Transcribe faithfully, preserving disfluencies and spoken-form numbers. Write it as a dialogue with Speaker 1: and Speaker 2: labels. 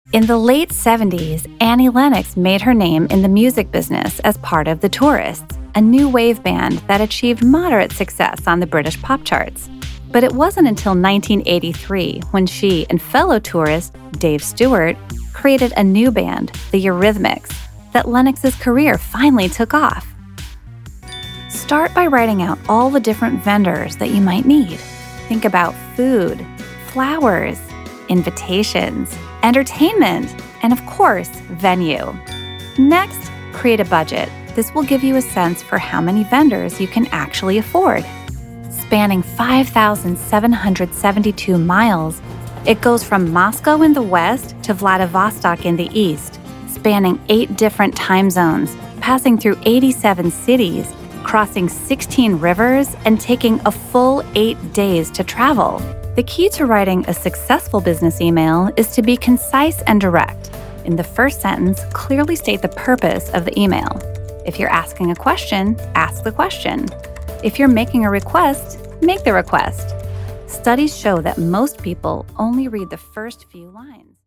Speaker 1: In the late seventies, Annie Lennox made her name in the music business as part of The Tourists, a new wave band that achieved moderate success on the British pop charts. But it wasn't until nineteen eighty-three when she and fellow tourist Dave Stewart created a new band, the Eurythmics, that Lennox's career finally took off. Start by writing out all the different vendors that you might need. Think about food, flowers, invitations, entertainment, and of course, venue. Next, create a budget. This will give you a sense for how many vendors you can actually afford. Spanning five thousand seven hundred seventy-two miles, it goes from Moscow in the west to Vladivostok in the east, spanning eight different time zones, passing through eighty-seven cities, crossing sixteen rivers, and taking a full eight days to travel. The key to writing a successful business email is to be concise and direct. In the first sentence, clearly state the purpose of the email. If you're asking a question, ask the question. If you're making a request, make the request. Studies show that most people only read the first few lines.